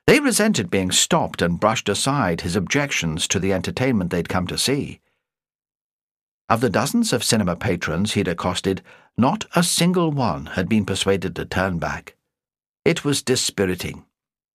They resented being stopped and brushed aside his objections to the entertainment they'd come to see. Of the dozens of cinema patrons he'd accosted, not a single one had been persuaded to turn back. It was dispiriting.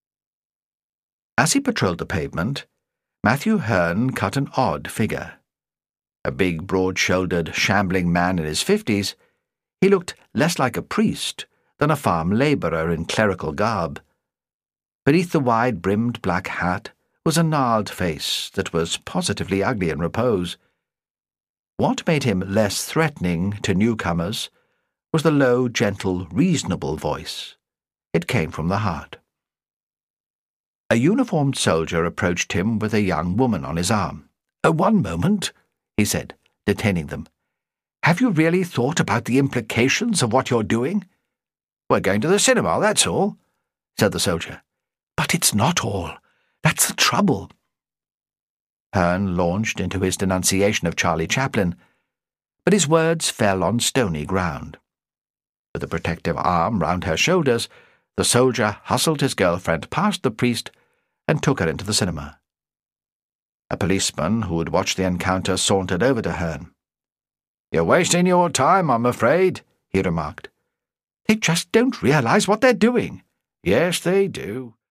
As he patrolled the pavement, Matthew Hearn cut an odd figure. A big, broad-shouldered, shambling man in his 50s, he looked less like a priest than a farm labourer in clerical garb. Beneath the wide-brimmed black hat was a gnarled face that was positively ugly in repose. What made him less threatening to newcomers was the low, gentle, reasonable voice. It came from the heart. A uniformed soldier approached him with a young woman on his arm. "One moment," he said, detaining them. "Have you really thought about the implications of what you're doing?" "We're going to the cinema, that's all," said the soldier. "But it's not all. That's the trouble." Hearn launched into his denunciation of Charlie Chaplin, but his words fell on stony ground. With a protective arm round her shoulders, the soldier hustled his girlfriend past the priest and took her into the cinema. A policeman who had watched the encounter sauntered over to Hearn. "You're wasting your time, I'm afraid," he remarked. "They just don't realize what they're doing." "Yes, they do."